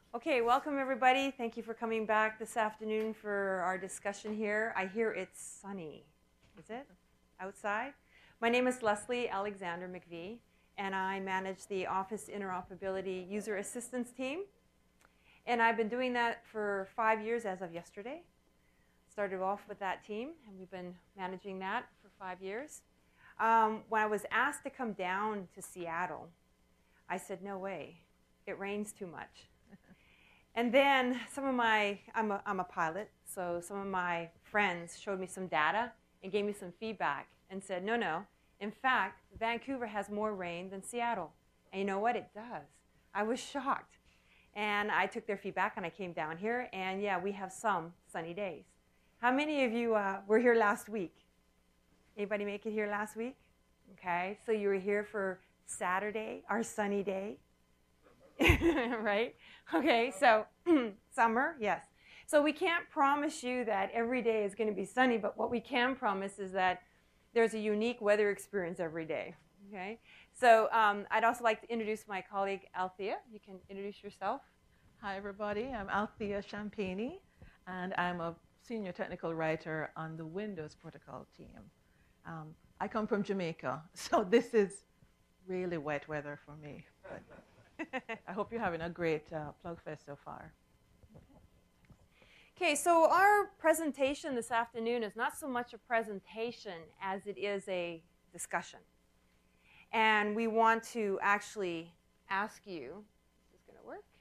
Okay, welcome everybody. Thank you for coming back this afternoon for our discussion here. I hear it's sunny. Is it? Outside? My name is Leslie Alexander McVie, and I manage the Office Interoperability User Assistance team. And I've been doing that for 5 years as of yesterday. Started off with that team, and we've been managing that for 5 years. When I was asked to come down to Seattle, I said, no way. It rains too much. And then I'm a pilot, so some of my friends showed me some data and gave me some feedback and said, no. In fact, Vancouver has more rain than Seattle. And you know what? It does. I was shocked. And I took their feedback and I came down here, and yeah, we have some sunny days. How many of you were here last week? Anybody make it here last week? Okay, so you were here for Saturday, our sunny day. Right? Okay, so summer, yes. So we can't promise you that every day is going to be sunny, but what we can promise is that there's a unique weather experience every day. Okay, so I'd also like to introduce my colleague Althea. You can introduce yourself. Hi, everybody. I'm Althea Champagny, and I'm a senior technical writer on the Windows protocol team. I come from Jamaica, so this is really wet weather for me. But I hope you're having a great PlugFest so far. Okay, so our presentation this afternoon is not so much a presentation as it is a discussion. And we want to actually ask you, is this going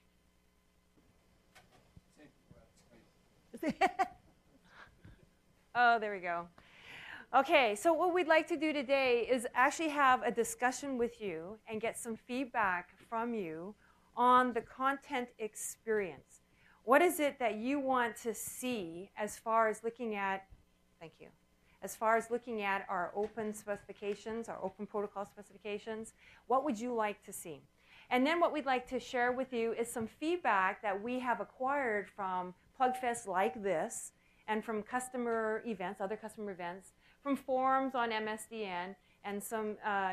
to work? Oh, there we go. Okay, so what we'd like to do today is actually have a discussion with you and get some feedback from you on the content experience. What is it that you want to see as far as looking at, thank you, as far as looking at our open specifications, our open protocol specifications? What would you like to see? And then what we'd like to share with you is some feedback that we have acquired from PlugFest like this and from customer events, other customer events, from forums on MSDN, and some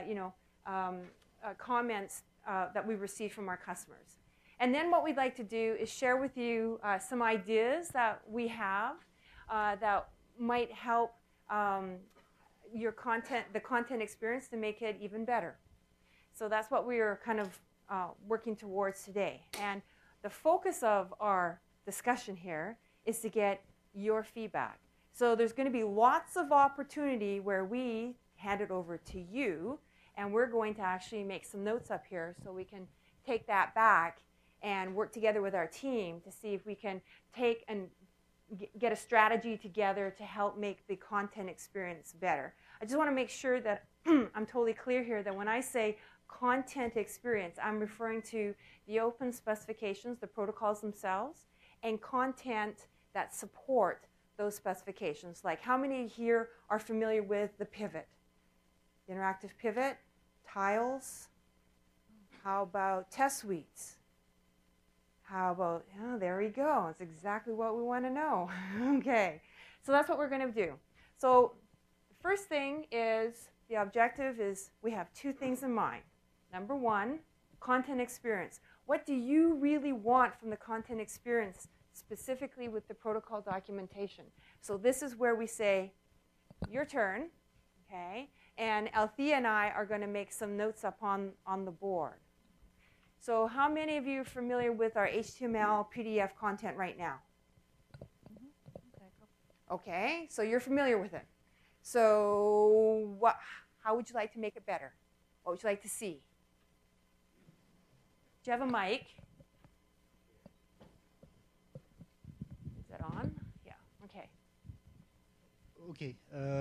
comments that we received from our customers. And then what we'd like to do is share with you some ideas that we have that might help the content experience to make it even better. So that's what we are kind of working towards today. And the focus of our discussion here is to get your feedback. So there's going to be lots of opportunity where we hand it over to you, and we're going to actually make some notes up here so we can take that back and work together with our team to see if we can take and get a strategy together to help make the content experience better. I just want to make sure that I'm totally clear here that when I say content experience, I'm referring to the open specifications, the protocols themselves, and content that support those specifications. Like, how many here are familiar with the pivot? The interactive pivot, tiles. How about test suites? How about, oh, there we go. That's exactly what we want to know. Okay, so that's what we're going to do. So the first thing is, the objective is we have two things in mind. Number one, content experience. What do you really want from the content experience, specifically with the protocol documentation? So this is where we say, your turn, okay? And Althea and I are going to make some notes up on the board. So how many of you are familiar with our HTML PDF content right now? Okay, so you're familiar with it. So how would you like to make it better? What would you like to see? Do you have a mic? Is that on? Yeah, okay. Okay.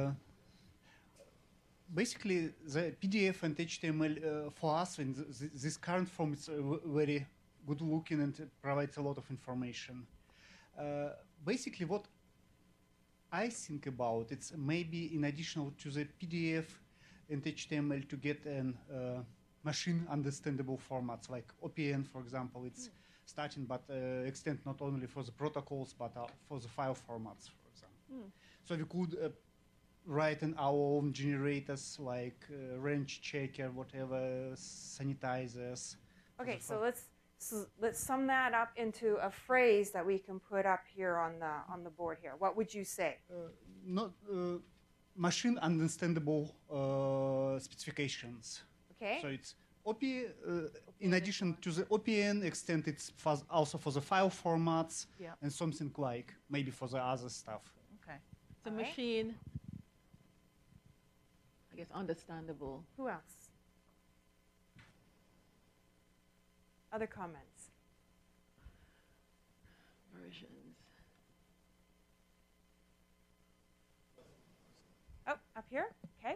Basically, the PDF and HTML for us in this current form is very good looking and provides a lot of information. Basically, what I think about it's maybe in addition to the PDF and HTML to get an machine understandable formats like OPN, for example. It's starting, but extend not only for the protocols but for the file formats, for example. So we could write in our own generators like range checker, whatever, sanitizers. Okay, let's sum that up into a phrase that we can put up here on the board here. What would you say? Not machine understandable specifications. Okay. So it's OP. In addition to the OPN extent, it's also for the file formats Yeah. and something like maybe for the other stuff. Okay. It's a All right. machine, I guess, understandable. Who else? Other comments? Versions. Oh, up here? Okay.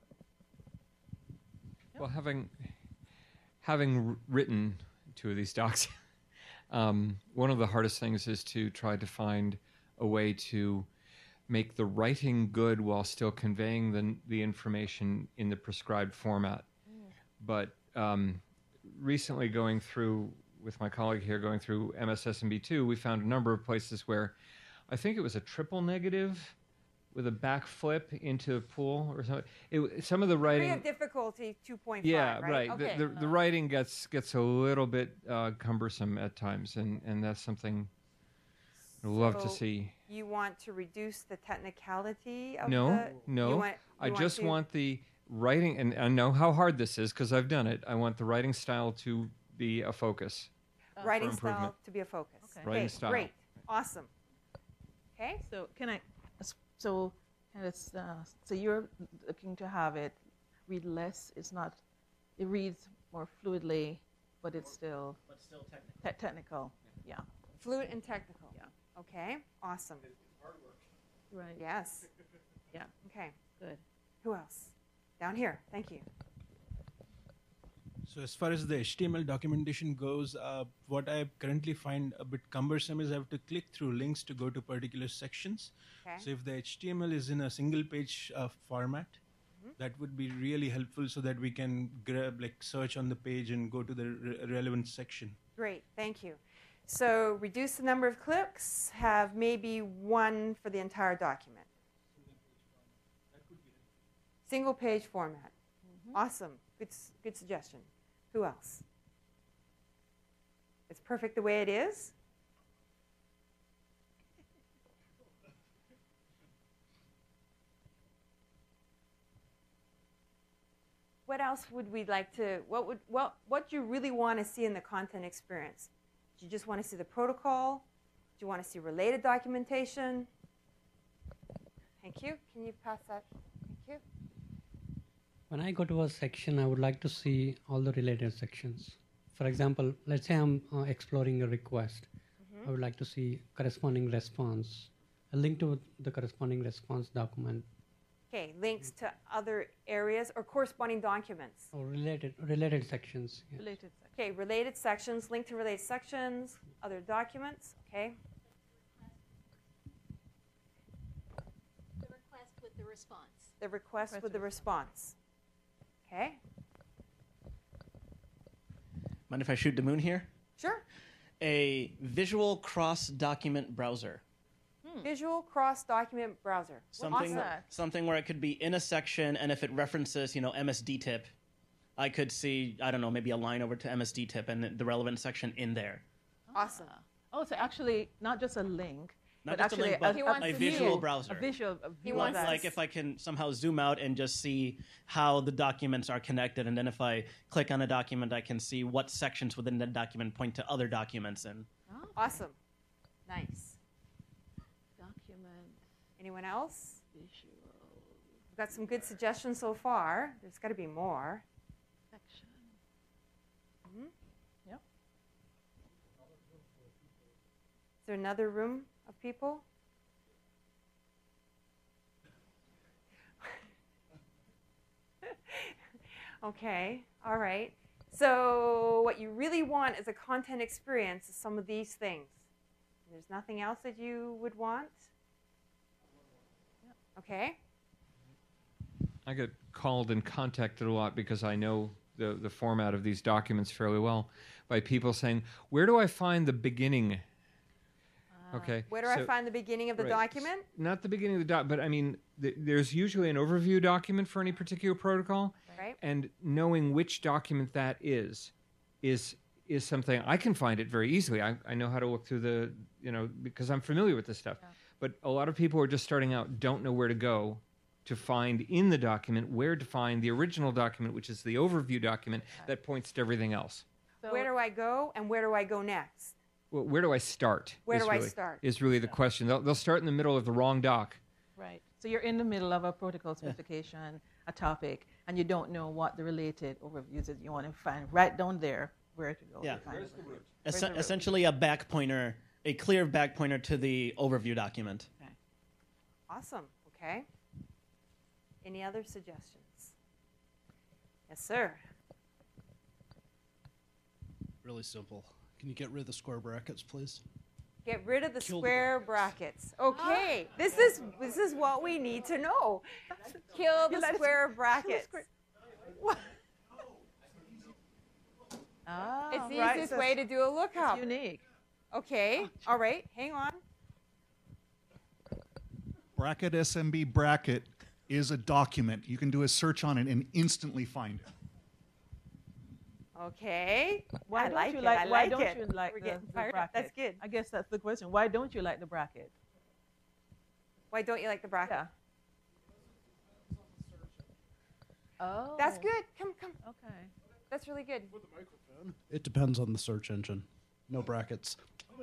Well, having written two of these docs, one of the hardest things is to try to find a way to make the writing good while still conveying the information in the prescribed format. But recently, going through with my colleague here, going through MSSMB2, we found a number of places where I think it was a triple negative with a backflip into a pool or something. Some of the Degree writing. of difficulty 2.5, Yeah, right? right. Okay. The writing gets a little bit cumbersome at times, and that's something I'd love to So see. You want to reduce the technicality of No, the... no. You want, I you just to- want the writing, and I know how hard this is because I've done it. I want the writing style to be a focus. writing for style improvement. to be a focus. Okay. Writing style. Great. Awesome. Okay. So can I? So kind of, so you're looking to have it read less. It's not. It reads more fluidly, but it's still technical. technical. Yeah. Fluid and technical. Yeah. Okay. Awesome. Right. Yes. Yeah. Okay. Good. Who else? Down here. Thank you. So as far as the HTML documentation goes, what I currently find a bit cumbersome is I have to click through links to go to particular sections. Okay. So if the HTML is in a single page format, that would be really helpful so that we can search on the page and go to the relevant section. Great. Thank you. So reduce the number of clicks. Have maybe one for the entire document. Single page format. Awesome. Good suggestion. Who else? It's perfect the way it is. What else would we like to? What do you really want to see in the content experience? Do you just want to see the protocol? Do you want to see related documentation? Thank you. Can you pass that? Thank you. When I go to a section, I would like to see all the related sections. For example, let's say I'm exploring a request. I would like to see corresponding response, a link to the corresponding response document, Okay, links to other areas or corresponding documents. or related sections. Yeah. Related section. Okay, related sections, link to related sections, other documents. Okay, The request with the response. the request with the response. Okay, Mind if I shoot the moon here? sure. A visual cross-document browser. Visual cross-document browser. Something, Awesome. something where I could be in a section, and if it references, MSDTip, I could see, I don't know, maybe a line over to MSDTip and the relevant section in there. Awesome. Oh, so actually, not just a link, Not but just a actually link, but He wants a to visual view. browser. a visual. A He view wants of that. Like if I can somehow zoom out and just see how the documents are connected, and then if I click on a document, I can see what sections within that document point to other documents. And Awesome. Nice. Document Anyone else? visual We've got some good suggestions so far. There's got to be more. section. Is there another room of people? Okay, all right. So what you really want as a content experience is some of these things. There's nothing else that you would want? Okay. I get called and contacted a lot because I know the format of these documents fairly well by people saying, where do I find the beginning? Okay. Where do I so- find the beginning of the right. document? Not the beginning of the doc, but I mean, there's usually an overview document for any particular protocol, Right? and knowing which document that is is something I can find it very easily. I know how to look through the, because I'm familiar with this stuff. Yeah. But a lot of people who are just starting out don't know where to go to find in the document where to find the original document, which is the overview document that points to everything else. So Where do I go and where do I go next? Well, where do I start? Where is do I really- start? Is really the question. They'll start in the middle of the wrong doc. right. So you're in the middle of a protocol specification, a topic, and you don't know what the related overviews is you want to find. Right down there, where to go. Yeah. To find it. Es- the root? essentially a back pointer, a clear back pointer to the overview document. Awesome. Okay. Any other suggestions? Yes, sir. Really simple. Can you get rid of the square brackets, please? Get rid of the Kill the square brackets. Okay. This is what we need to know. Kill the square brackets. Ah, It's the right, easiest so way to do a it's lookup. unique. Okay. All right. Hang on. Bracket SMB bracket is a document. You can do a search on it and instantly find it. Okay. Why I don't like you it. like? I Why like don't it. you like We're the getting fired up. bracket? That's good. I guess that's the question. Why don't you like the bracket? Why don't you like the bracket? Yeah. Oh. That's good. Come. Okay. That's really good. It depends on the search engine. No brackets.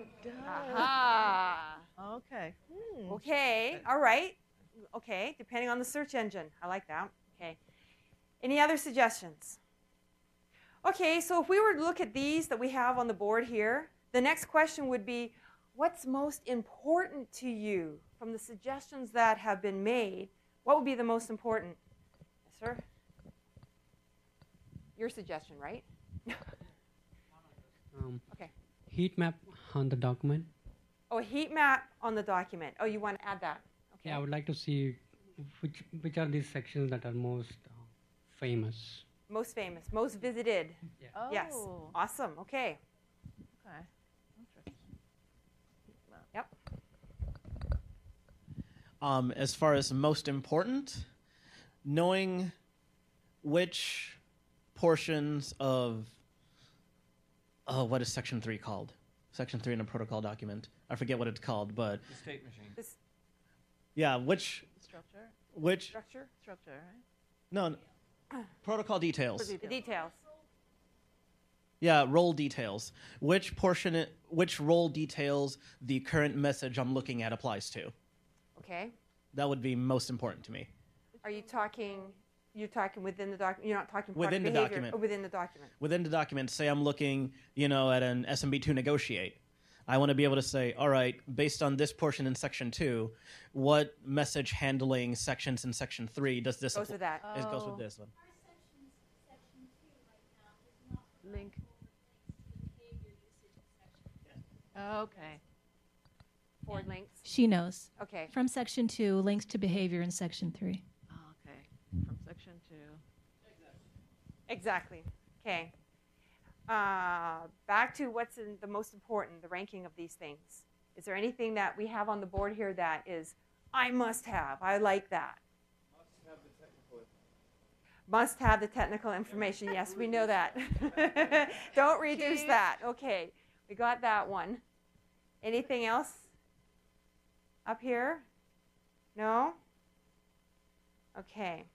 Aha. Okay. Okay. All right. Okay. Depending on the search engine. I like that. Okay. Any other suggestions? Okay. So if we were to look at these that we have on the board here, the next question would be, what's most important to you from the suggestions that have been made? What would be the most important? Yes, sir? Your suggestion, right? Okay. Heat map on the document. Oh, a heat map on the document. Oh, you want to add that? Okay. Yeah, I would like to see which are these sections that are most famous. Most famous, most visited. Oh. Yes. Awesome. Okay. Okay. Interesting. Yep. As far as most important, knowing which portions of what is Section 3 called? Section 3 in a protocol document. I forget what it's called, but The state machine. This yeah, which structure, Structure, right? no protocol details. the details. Yeah, role details. Which role details the current message I'm looking at applies to. Okay. That would be most important to me. Are you talking? You're talking within the document. You're not talking Within product the behavior, document. or within the document. Within the document, say I'm looking, at an SMB2 negotiate. I want to be able to say, all right, based on this portion in Section 2, what message handling sections in Section 3 does this Goes with that. It goes with this one. Link. Okay. Forward links. She knows. Okay. From Section 2, links to behavior in Section 3. Okay. From section 2. Exactly. Okay. Back to what's the most important, the ranking of these things. Is there anything that we have on the board here that is, I must have, I like that? Must have the technical information. Yes, we know that. Don't reduce that. Okay, we got that one. Anything else up here? No? Okay.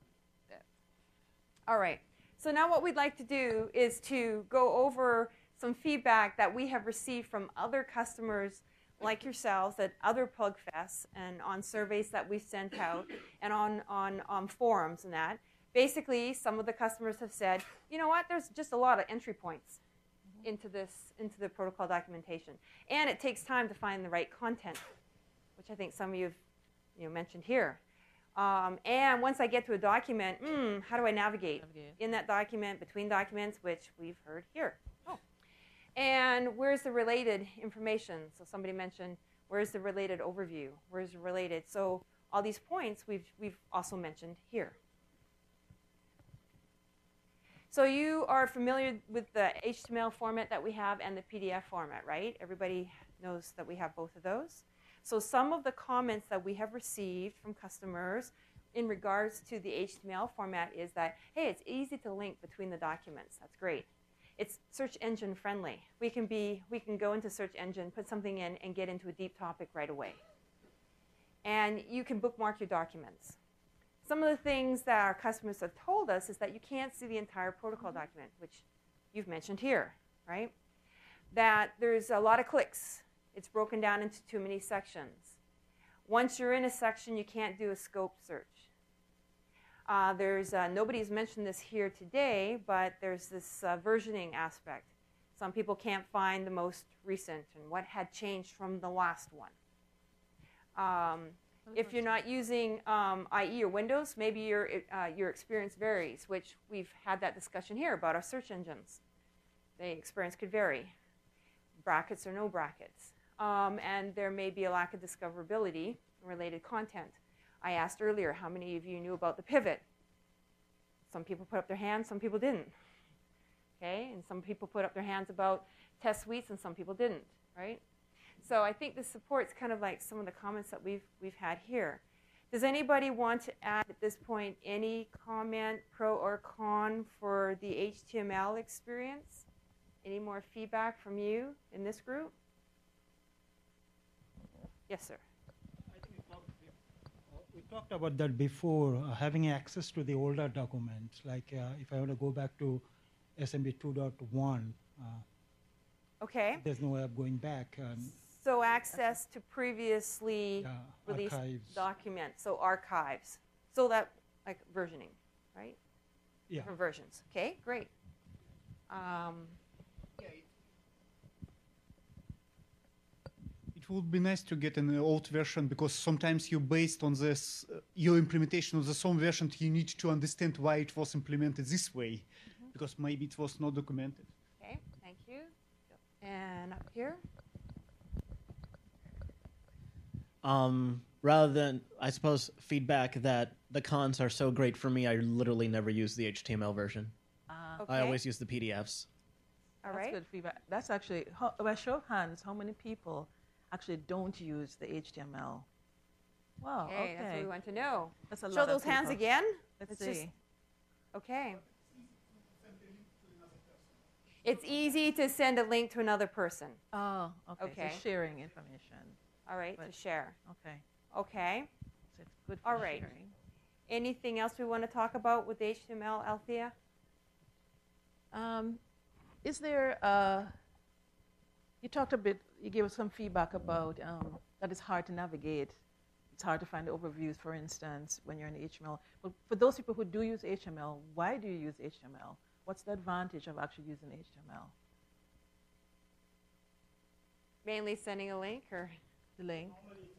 All right. So now what we'd like to do is to go over some feedback that we have received from other customers like yourselves at other PlugFests and on surveys that we've sent out and on forums and that. Basically, some of the customers have said, you know what, there's just a lot of entry points into the protocol documentation. And it takes time to find the right content, which I think some of you have mentioned here. And once I get to a document, how do I navigate in that document, between documents, which we've heard here? Oh. And where's the related information? So somebody mentioned, where's the related overview? Where's the related? So all these points we've also mentioned here. So you are familiar with the HTML format that we have and the PDF format, right? Everybody knows that we have both of those. So some of the comments that we have received from customers in regards to the HTML format is that, hey, it's easy to link between the documents. That's great. It's search engine friendly. We can go into search engine, put something in, and get into a deep topic right away. And you can bookmark your documents. Some of the things that our customers have told us is that you can't see the entire protocol document, which you've mentioned here, right? That there's a lot of clicks. It's broken down into too many sections. Once you're in a section, you can't do a scope search. Nobody's mentioned this here today, but there's this versioning aspect. Some people can't find the most recent and what had changed from the last one. If you're not using IE or Windows, maybe your experience varies, which we've had that discussion here about our search engines. The experience could vary, brackets or no brackets. And there may be a lack of discoverability in related content. I asked earlier how many of you knew about the pivot. Some people put up their hands, some people didn't. Okay, and some people put up their hands about test suites and some people didn't, right? So I think this supports kind of like some of the comments that we've had here. Does anybody want to add at this point any comment, pro or con, for the HTML experience? Any more feedback from you in this group? Yes, sir. I think we talked about that before, having access to the older documents. Like if I want to go back to SMB 2.1, okay. There's no way of going back. So access to previously released archives. documents, so archives. So that, like versioning, right? Yeah. Different versions. Okay, great. It would be nice to get an old version, because sometimes you, based on this, your implementation of the some version, you need to understand why it was implemented this way, because maybe it was not documented. Okay, thank you. And up here. Rather than, I suppose, feedback that the cons are so great for me, I literally never use the HTML version. Okay. I always use the PDFs. All That's right. good feedback. That's actually, by show of hands, how many people actually don't use the HTML? Wow, Okay, that's what we okay. want to know. That's a Show lot of those hands people. again. Let's just- see. Okay. It's easy to send a link to another person. Oh, okay. Okay. So sharing information. All right, to But- share. Okay. Okay. So it's good for All right. sharing. Anything else we want to talk about with HTML, Althea? Is there, you talked a bit, you gave us some feedback about that it's hard to navigate. It's hard to find the overviews, for instance, when you're in HTML. But for those people who do use HTML, why do you use HTML? What's the advantage of actually using HTML? Mainly sending a link, or? The link?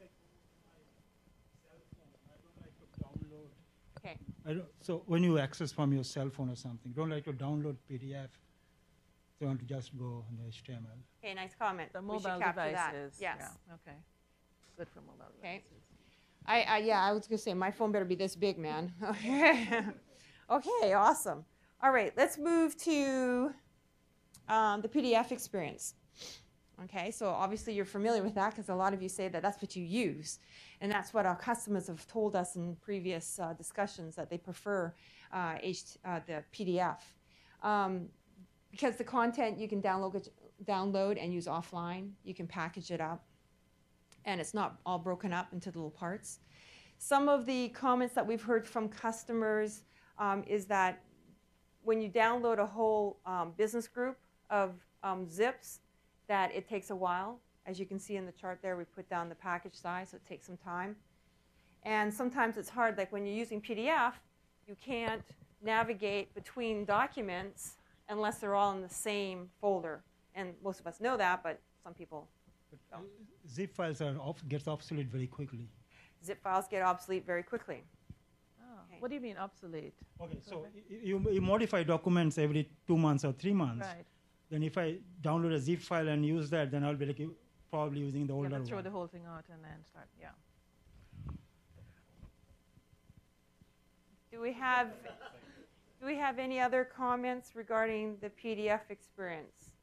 Okay. So when you access from your cell phone or something, don't like to download PDF. So you want to just go on the HTML. Okay, nice comment. The We should mobile capture that. devices. Yes. Yeah, okay. Good for mobile Okay. devices. I was going to say, my phone better be this big, man. Okay. Okay, awesome. All right, let's move to the PDF experience. Okay, so obviously you're familiar with that because a lot of you say that that's what you use. And that's what our customers have told us in previous discussions, that they prefer the PDF. Because the content you can download and use offline, you can package it up, and it's not all broken up into little parts. Some of the comments that we've heard from customers is that when you download a whole business group of zips, that it takes a while. As you can see in the chart there, we put down the package size, so it takes some time. And sometimes it's hard, like when you're using PDF, you can't navigate between documents unless they're all in the same folder. And most of us know that, but some people don't. Zip files gets obsolete very quickly. Zip files get obsolete very quickly. Oh, Okay. what do you mean obsolete? Okay, so you modify documents every 2 months or 3 months. Right. Then if I download a zip file and use that, then I'll be like probably using the You older have to throw one. the whole thing out and then start, yeah. Do we have any other comments regarding the PDF experience?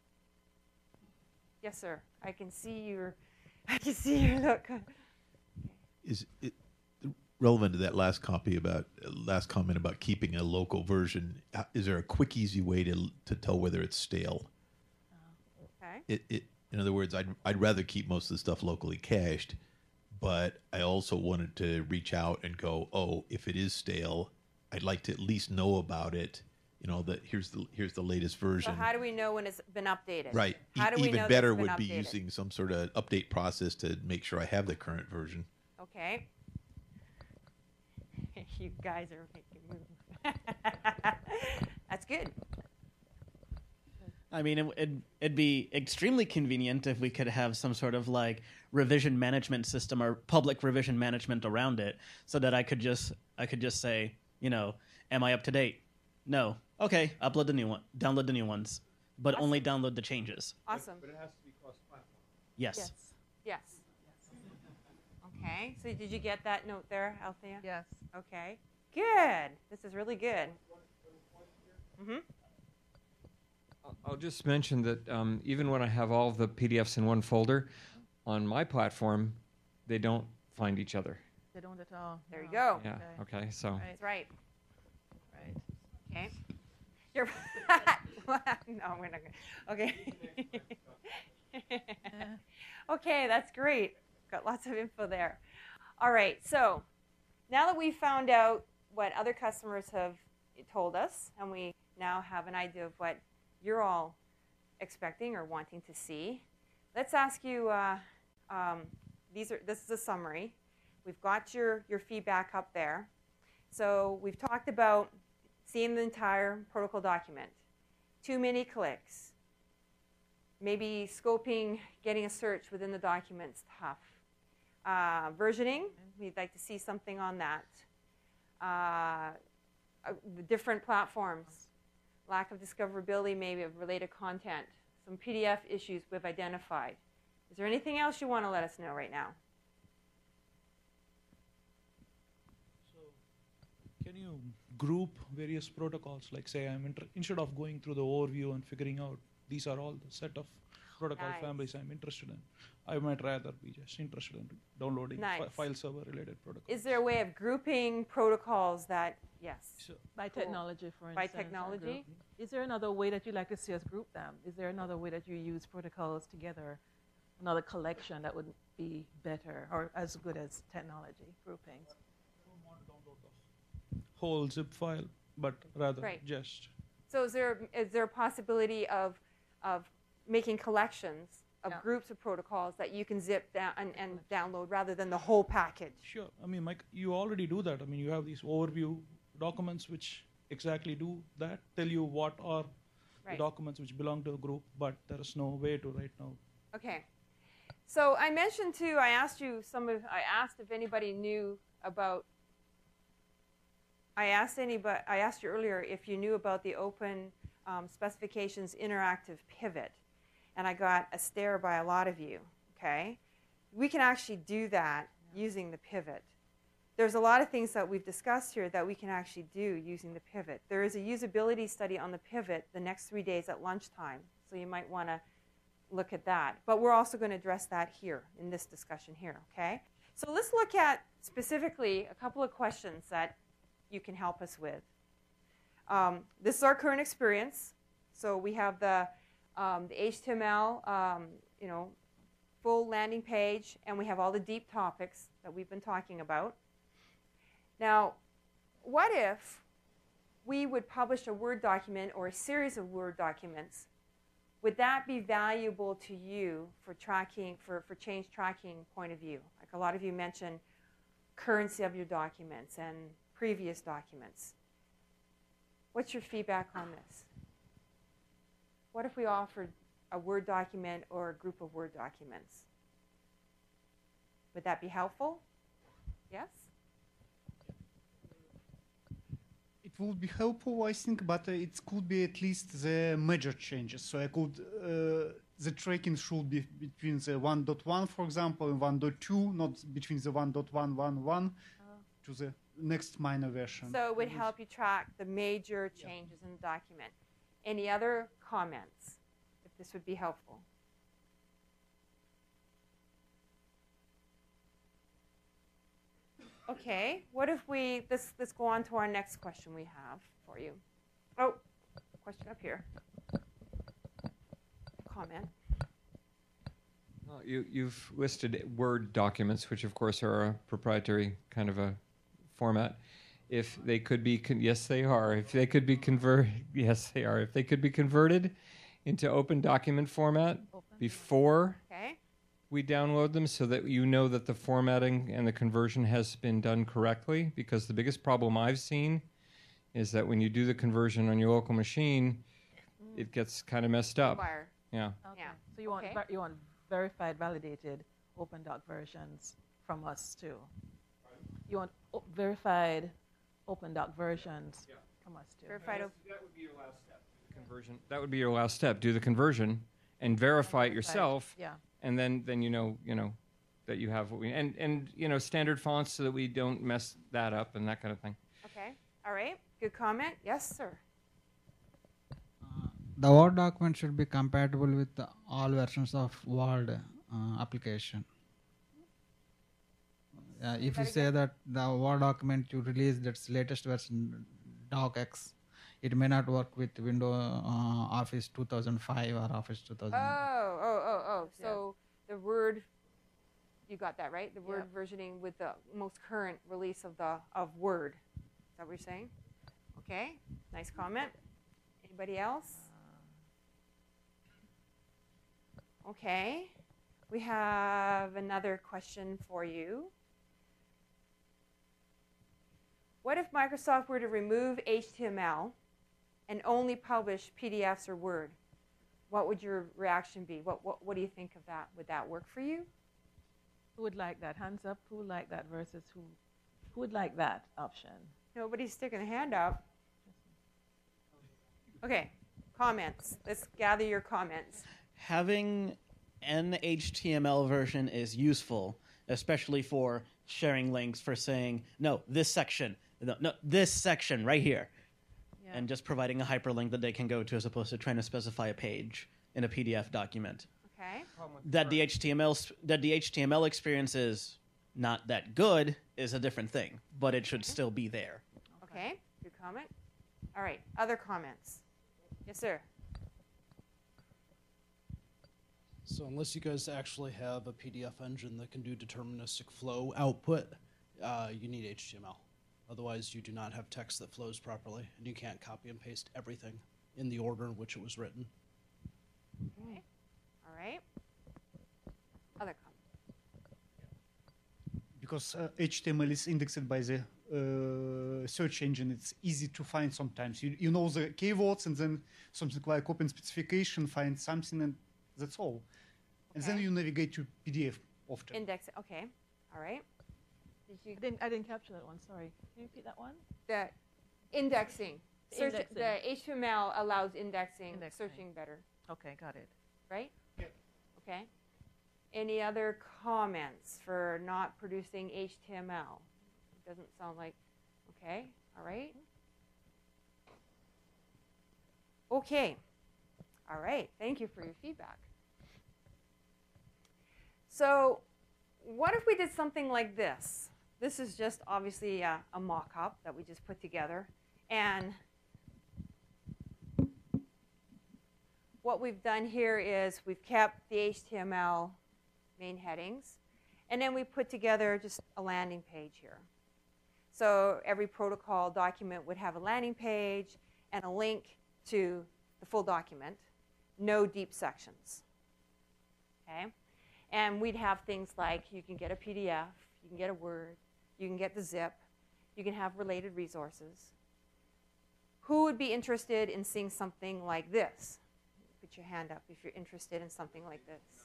Yes, sir. I can see your look. Is it relevant to that last comment about keeping a local version, is there a quick, easy way to tell whether it's stale? Okay. In other words, I'd rather keep most of the stuff locally cached, but I also wanted to reach out and go, oh, if it is stale, I'd like to at least know about it. You know, that here's the latest version. So how do we know when it's been updated? Right. How do we Even know better that it's would been be updated? using some sort of update process to make sure I have the current version. Okay. You guys are making moves. That's good. I mean, it'd be extremely convenient if we could have some sort of like revision management system or public revision management around it, so that I could just say, you know, am I up to date? No. Okay, upload the new one, download the new ones, but Awesome. only download the changes. Awesome. But it has to be cross-platform. Yes. Yes. Okay. So did you get that note there, Althea? Yes. Okay. Good. This is really good. Mm-hmm. I'll just mention that even when I have all the PDFs in one folder, on my platform, they don't find each other. They don't at all. There you No. go. Yeah. Okay. So. Right. That's right. Right. Okay. You're no, we're not gonna. Okay. Okay, that's great. Got lots of info there. All right. So now that we've found out what other customers have told us, and we now have an idea of what you're all expecting or wanting to see, let's ask you. This is a summary. We've got your feedback up there. So we've talked about seeing the entire protocol document. Too many clicks. Maybe scoping, getting a search within the document's tough. Versioning, we'd like to see something on that. The different platforms. Lack of discoverability maybe of related content. Some PDF issues we've identified. Is there anything else you want to let us know right now? So, can you group various protocols? Like, say, instead of going through the overview and figuring out these are all the set of protocol Nice. families I'm interested in, I might rather be just interested in downloading Nice. file server related protocols. Is there a way of grouping protocols that, yes? So, By Cool. technology, for By instance. or technology? group. Is there another way that you'd like to see us group them? Is there another way that you use protocols together? Another collection that would be better or as good as technology grouping? whole zip file, but rather Right. just So is there a possibility of making collections of Yeah. groups of protocols that you can zip down and download rather than the whole package? sure. I mean, Mike, you already do that. I mean, you have these overview documents which exactly do that, tell you what are the Right. documents which belong to a group, but there is no way to right now. Okay. So I mentioned too, I asked if anybody knew about, I asked you earlier if you knew about the Open Specifications Interactive Pivot, and I got a stare by a lot of you, okay? We can actually do that using the pivot. There's a lot of things that we've discussed here that we can actually do using the pivot. There is a usability study on the pivot the next 3 days at lunchtime, so you might want to look at that. But we're also going to address that here in this discussion here, okay? So let's look at specifically a couple of questions that you can help us with. This is our current experience. So we have the HTML, full landing page, and we have all the deep topics that we've been talking about. Now, what if we would publish a Word document or a series of Word documents? Would that be valuable to you for tracking, for change tracking point of view? Like a lot of you mentioned currency of your documents and previous documents. What's your feedback on this? What if we offered a Word document or a group of Word documents? Would that be helpful? Yes? It would be helpful, I think, but it could be at least the major changes. So I could, the tracking should be between the 1.1, for example, and 1.2, not between the 1.111 to the next minor version. So it would help you track the major changes in the document. Any other comments, if this would be helpful? Okay, what if we, let's go on to our next question we have for you. Oh, question up here. Comment. Well, you've listed Word documents, which of course are a proprietary kind of a format. If they could be, yes, they are. If they could be yes, they are. If they could be converted into open document format before we download them, so that you know that the formatting and the conversion has been done correctly. Because the biggest problem I've seen is that when you do the conversion on your local machine, it gets kind of messed up. Yeah. Okay. So you want verified, validated open doc versions from us too. You want verified open doc versions from us too. Verified. That would be your last step. Conversion. That would be your last step. Do the conversion and verify it yourself. Yeah. And then you know that you have what we and standard fonts so that we don't mess that up and that kind of thing. Okay. All right. Good comment. Yes, sir. The Word document should be compatible with all versions of Word application. If you say that the Word document you release that's latest version DocX, it may not work with Windows Office 2005 or Office 2000. Oh. So the Word, you got that right? The Word versioning with the most current release of Word. Is that what you're saying? Okay. Nice comment. Anybody else? Okay. We have another question for you. What if Microsoft were to remove HTML and only publish PDFs or Word? What would your reaction be? What do you think of that? Would that work for you? Who would like that? Hands up. Who would like that versus who would like that option? Nobody's sticking a hand up. Okay, comments. Let's gather your comments. Having an HTML version is useful, especially for sharing links, for saying, no, this section, no, this section right here. Yeah. And just providing a hyperlink that they can go to as opposed to trying to specify a page in a PDF document. Okay. That the HTML experience is not that good is a different thing, but it should still be there. Okay, good comment. All right, other comments? Yes, sir. So unless you guys actually have a PDF engine that can do deterministic flow output, you need HTML. Otherwise, you do not have text that flows properly, and you can't copy and paste everything in the order in which it was written. Okay. All right. Other comments? Because HTML is indexed by the search engine, it's easy to find sometimes. You know the keywords, and then something like open specification, find something, and that's all. And then you navigate to PDF often. Index. Okay. All right. I didn't capture that one. Sorry. Can you repeat that one? The indexing. The HTML allows indexing, searching better. Okay, got it. Right? Yeah. Okay. Any other comments for not producing HTML? It doesn't sound like. Okay. All right. Okay. All right. Thank you for your feedback. So what if we did something like this? This is just obviously a mock-up that we just put together. And what we've done here is we've kept the HTML main headings, and then we put together just a landing page here. So every protocol document would have a landing page and a link to the full document, no deep sections. Okay? And we'd have things like you can get a PDF, you can get a Word, you can get the zip, you can have related resources. Who would be interested in seeing something like this? Put your hand up if you're interested in something like this.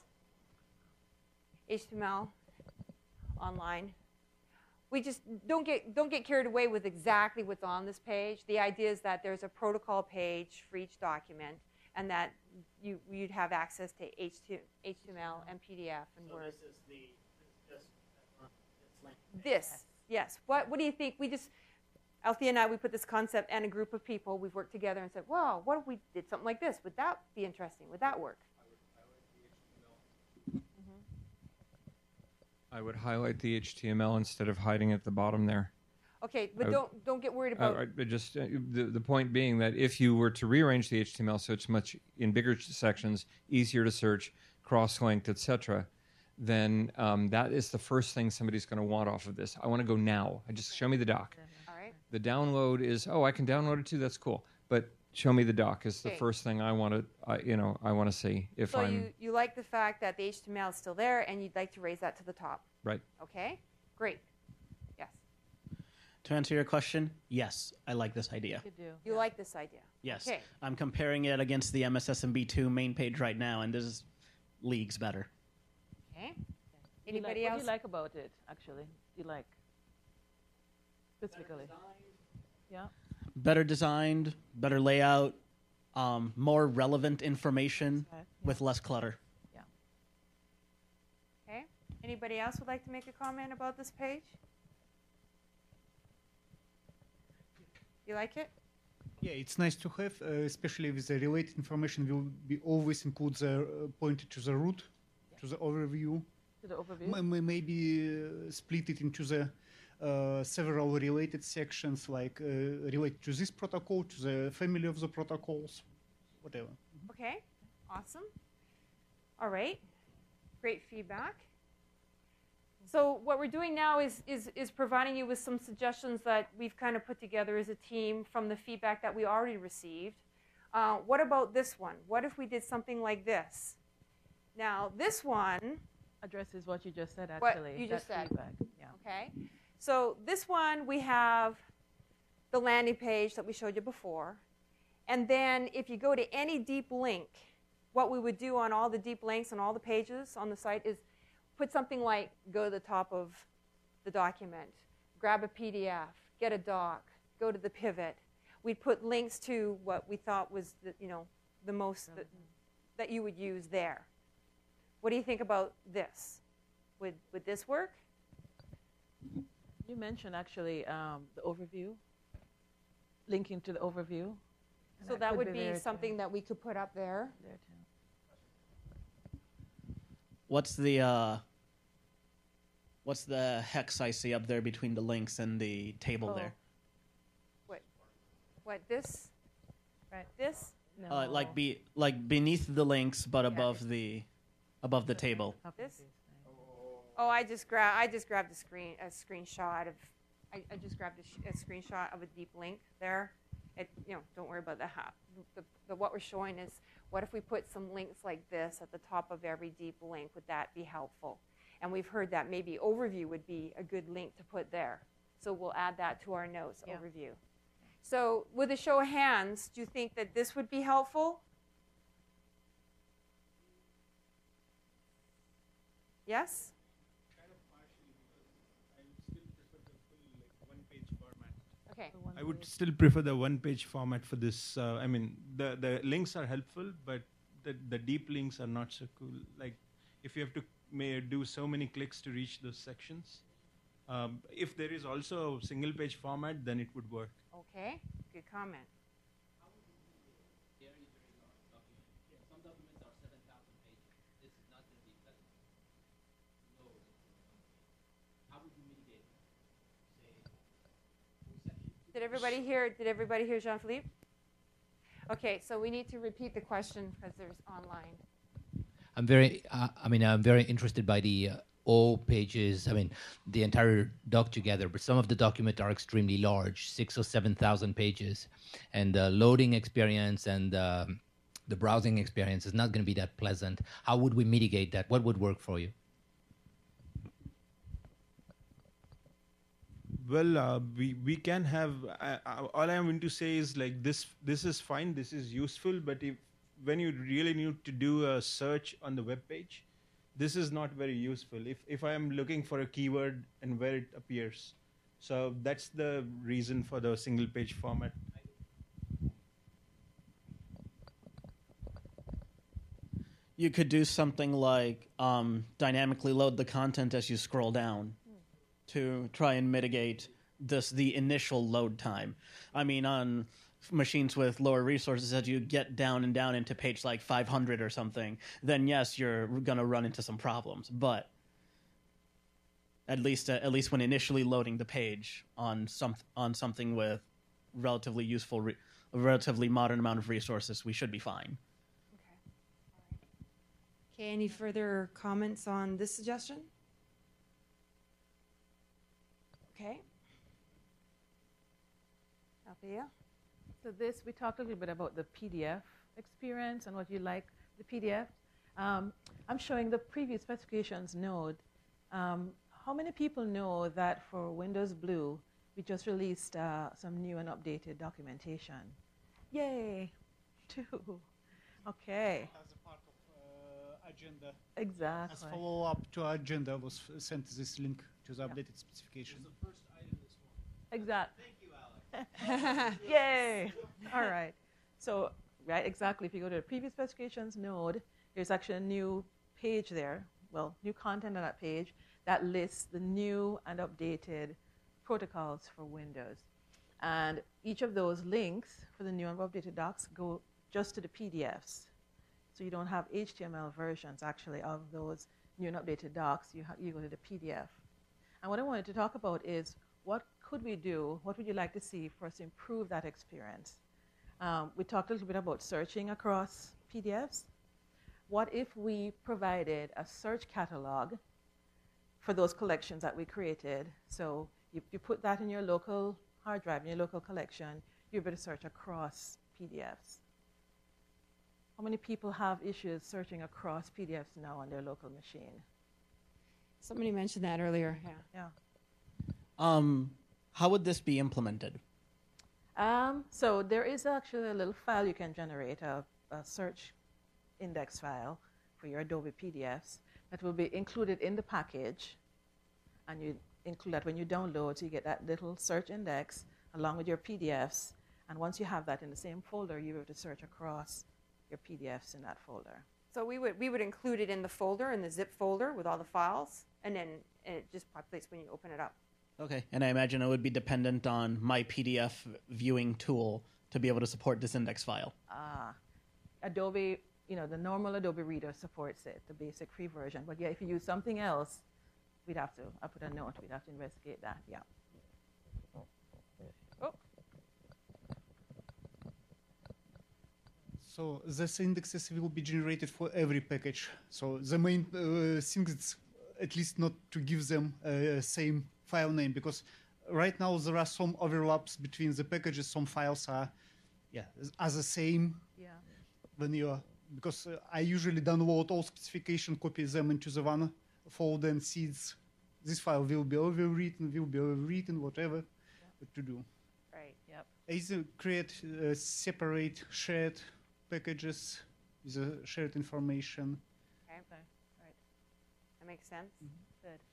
HTML, online. We just don't get carried away with exactly what's on this page. The idea is that there's a protocol page for each document, and that you'd have access to HTML and PDF and Word. So This, yes. What do you think? Althea and I, we put this concept and a group of people, we've worked together and said, wow, what if we did something like this? Would that be interesting? Would that work? I would highlight the HTML instead of hiding at the bottom there. Okay, but don't get worried about. The point being that if you were to rearrange the HTML so it's much in bigger sections, easier to search, cross-linked, etc., then that is the first thing somebody's going to want off of this. I want to go now. Just show me the doc. All right. The download is I can download it too. That's cool. But show me the doc is the Okay. first thing I want to I want to see if So I'm you like the fact that the HTML is still there, and you'd like to raise that to the top. right. Okay, great. Yes, To answer your question, yes, I like this idea. You do. you like this idea. Yes. Okay. I'm comparing it against the MSSMB2 main page right now, and this is leagues better. Okay. What Anybody do else? you like about it, actually? You like specifically? Yeah. Better designed, better layout, more relevant information Right. with less clutter. Okay. Anybody else would like to make a comment about this page? You like it? Yeah, it's nice to have, especially with the related information. Will be always include the pointed to the root, to the overview. To the overview. Maybe split it into the several related sections, like related to this protocol, to the family of the protocols, whatever. Okay. Awesome. All right. Great feedback. So what we're doing now is providing you with some suggestions that we've kind of put together as a team from the feedback that we already received. What about this one? What if we did something like this? Now, this one Addresses what you just said, What actually. you just that said. feedback. Yeah. Okay. So this one, we have the landing page that we showed you before. And then if you go to any deep link, what we would do on all the deep links on all the pages on the site is put something like go to the top of the document, grab a PDF, get a doc, go to the pivot. We'd put links to what we thought was the most that you would use there. What do you think about this? Would this work? You mentioned actually the overview, linking to the overview. And So that could would be there something too. that we could put up there. There too. What's the hex I see up there between the links and the table Oh. there? What this? Right. This? No. Like beneath the links, but above the table. This? Oh, I just grabbed a screenshot of. I just grabbed a screenshot of a deep link there. Don't worry about what we're showing is what if we put some links like this at the top of every deep link? Would that be helpful? And we've heard that maybe overview would be a good link to put there. So we'll add that to our notes, Yeah. overview. So with a show of hands, do you think that this would be helpful? Yes? Okay. I would still prefer the one-page format for this. I mean, the links are helpful, but the deep links are not so cool. Like, if you have to do so many clicks to reach those sections, if there is also a single-page format, then it would work. Okay. Good comment. Did everybody hear Jean-Philippe? Okay, so we need to repeat the question because there's online. I'm very interested by the all pages. I mean, the entire doc together. But some of the documents are extremely large, 6,000 or 7,000 pages, and the loading experience and the browsing experience is not going to be that pleasant. How would we mitigate that? What would work for you? Well, we can have. All I'm going to say is like this. This is fine. This is useful. But when you really need to do a search on the web page, this is not very useful. If I am looking for a keyword and where it appears, so that's the reason for the single page format. You could do something like dynamically load the content as you scroll down to try and mitigate the initial load time. I mean, on machines with lower resources, as you get down and down into page like 500 or something, then yes, you're going to run into some problems. But At least when initially loading the page on something with relatively useful, a relatively modern amount of resources, we should be fine. Okay, any further comments on this suggestion? Okay. Althea? So this, we talked a little bit about the PDF experience and what you like the PDF. I'm showing the previous specifications node. How many people know that for Windows Blue, we just released some new and updated documentation? Yay! 2. Okay. As a part of agenda. Exactly. As follow-up to our agenda was sent this link to the updated specification. It was the first item this morning. Exactly. Thank you, Alex. Yay! All right. So, right, exactly. If you go to the previous specifications node, there's actually a new page there. Well, new content on that page that lists the new and updated protocols for Windows. And each of those links for the new and updated docs go just to the PDFs. So you don't have HTML versions, actually, of those new and updated docs. You go to the PDF. And what I wanted to talk about is what could we do, what would you like to see for us to improve that experience? We talked a little bit about searching across PDFs. What if we provided a search catalog for those collections that we created? So you put that in your local hard drive, in your local collection, you're able to search across PDFs. How many people have issues searching across PDFs now on their local machine? Somebody mentioned that earlier. Yeah. How would this be implemented? So there is actually a little file you can generate, a search index file for your Adobe PDFs that will be included in the package, and you include that when you download, so you get that little search index along with your PDFs, and once you have that in the same folder, you're able to search across your PDFs in that folder. So we would include it in the folder, in the zip folder with all the files, and then it just populates when you open it up. Okay, and I imagine it would be dependent on my PDF viewing tool to be able to support this index file. Adobe, the normal Adobe Reader supports it, the basic free version. But yeah, if you use something else, I put a note, we'd have to investigate that, yeah. Oh. So these indexes will be generated for every package. So the main thing is at least not to give them same file name, because right now there are some overlaps between the packages. Some files are the same. Yeah. Because I usually download all specification, copy them into the one folder, and see this file will be overwritten, whatever to do. Right. Yep. Either create separate shared packages with shared information. Okay. Right. That makes sense. Mm-hmm. Good.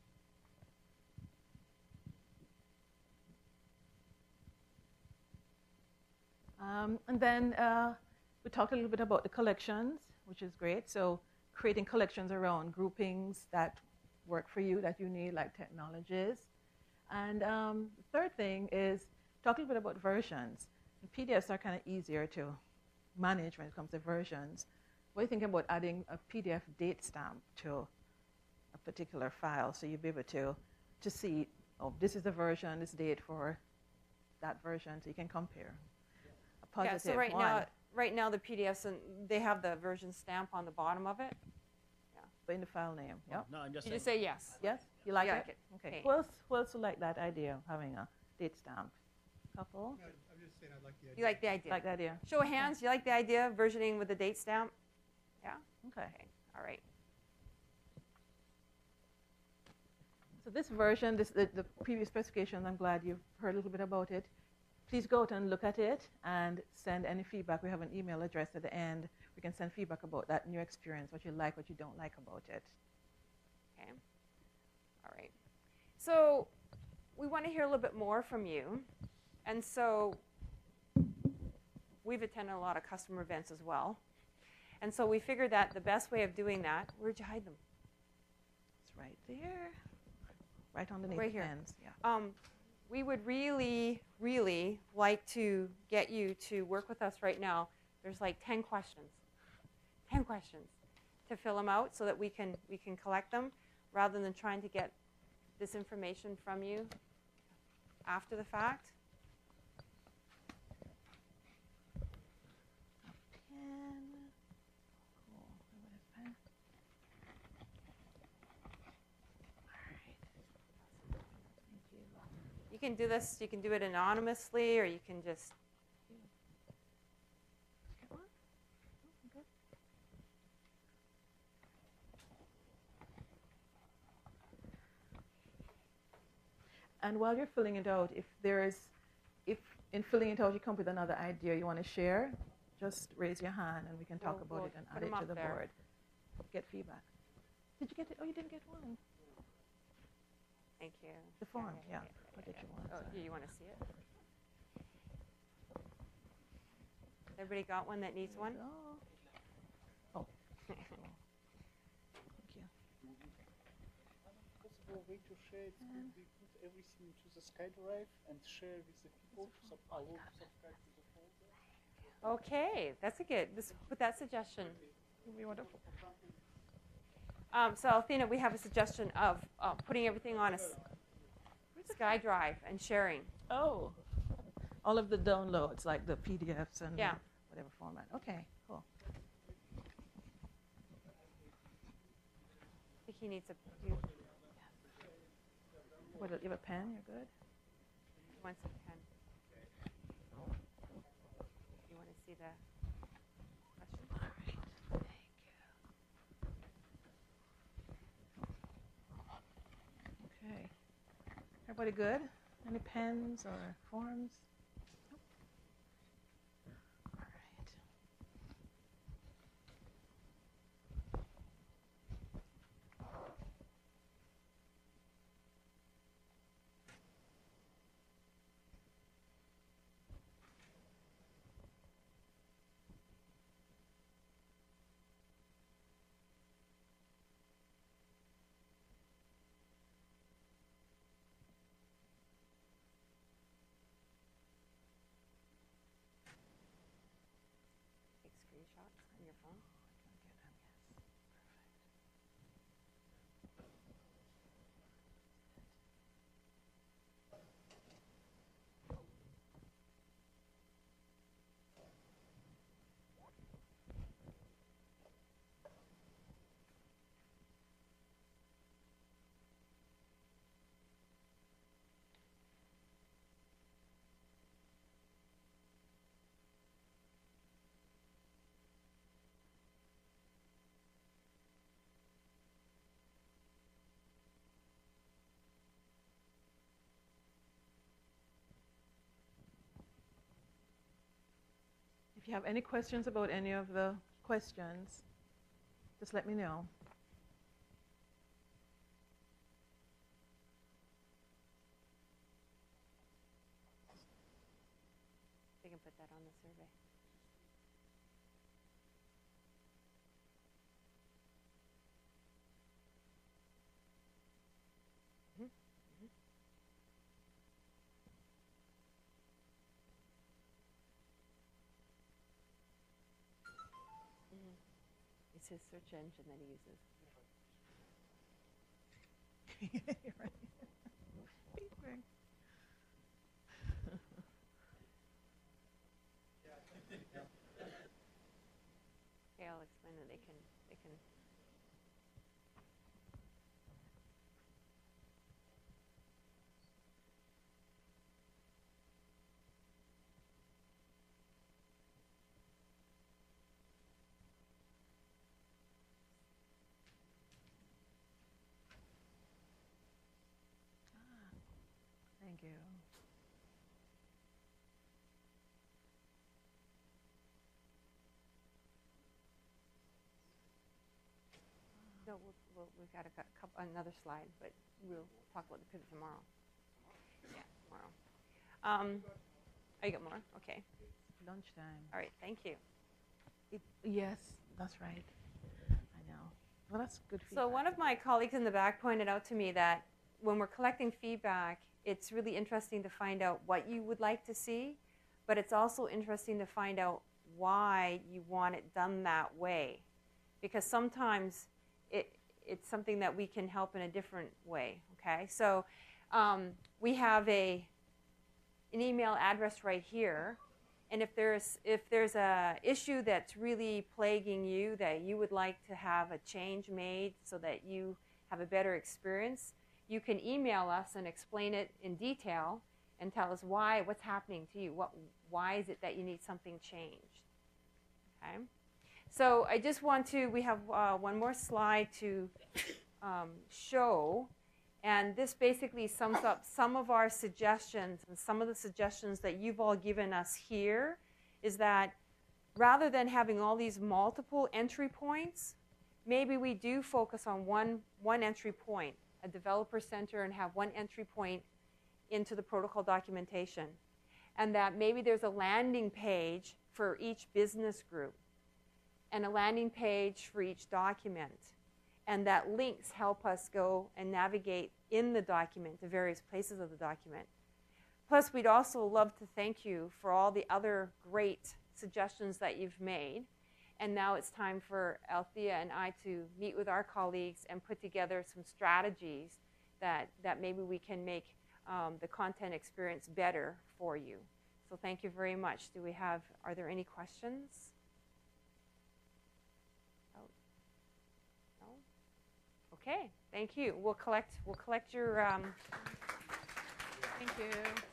And then we talked a little bit about the collections, which is great. So creating collections around groupings that work for you, that you need, like technologies. And the third thing is talk a little bit about versions. And PDFs are kind of easier to manage when it comes to versions. What do you think about adding a PDF date stamp to a particular file, so you'll be able to see, oh, this is the version, this date for that version, so you can compare. Yeah, so right now the PDFs, and they have the version stamp on the bottom of it. Yeah. But in the file name, yeah. No, I'm just You just say yes. Yes? You like You it? like it. Okay. Okay. Who else would like that idea of having a date stamp? Couple? I'm just saying I like the idea. You like the idea? Like the idea? Show of hands, you like the idea of versioning with the date stamp? Yeah? Okay. All right. So this version, the previous specification, I'm glad you've heard a little bit about it. Please go out and look at it and send any feedback. We have an email address at the end. We can send feedback about that new experience, what you like, what you don't like about it. Okay. All right. So we want to hear a little bit more from you. And so we've attended a lot of customer events as well. And so we figured that the best way of doing that, where'd you hide them? It's right there. Right underneath right the here. pens. Yeah. We would really, really like to get you to work with us right now. There's like 10 questions. 10 questions to fill them out so that we can collect them, rather than trying to get this information from you after the fact. You can do this, you can do it anonymously, or you can just. And while you're filling it out, if in filling it out you come up with another idea you want to share, just raise your hand and we can talk about it and add it to the board. Get feedback. Did you get it? Oh, you didn't get one. Thank you. The form, yeah. What did you want? Oh, you want to see it? Everybody got one that needs one? Oh. Possible way to share it would be put everything into the SkyDrive and share with the people to subscribe to the folder. Okay, that's a good. Put that suggestion. So Althena, we have a suggestion of putting everything on a SkyDrive and sharing. Oh, all of the downloads, like the PDFs and whatever format. Okay, cool. I think he needs a. What, you have a pen? You're good? He wants a pen. You want to see the question? All right. Thank you. Okay. Everybody good? Any pens or forms? Nope. All right. Take screenshots on your phone. If you have any questions about any of the questions, just let me know. We can put that on the survey. It's his search engine that he uses. You're right. Beep, Greg. Okay, I'll explain that they can. Thank you. No, we've got another slide, but we'll talk about the pivot tomorrow. Yeah, tomorrow. Oh, you got more? Okay. Lunchtime. All right, thank you. Yes, that's right. I know. Well, that's good feedback. So one of my colleagues in the back pointed out to me that when we're collecting feedback, it's really interesting to find out what you would like to see, but it's also interesting to find out why you want it done that way. Because sometimes it's something that we can help in a different way. Okay, so we have an email address right here, and if there's a issue that's really plaguing you that you would like to have a change made so that you have a better experience, you can email us and explain it in detail and tell us what's happening to you. Why is it that you need something changed? Okay. So I just want to, we have one more slide to show, and this basically sums up some of our suggestions, and some of the suggestions that you've all given us here is that rather than having all these multiple entry points, maybe we do focus on one entry point, a developer center, and have one entry point into the protocol documentation. And that maybe there's a landing page for each business group and a landing page for each document. And that links help us go and navigate in the document to various places of the document. Plus, we'd also love to thank you for all the other great suggestions that you've made. And now it's time for Althea and I to meet with our colleagues and put together some strategies that maybe we can make the content experience better for you. So thank you very much. Are there any questions? Oh. No? Okay, thank you. We'll collect your Thank you.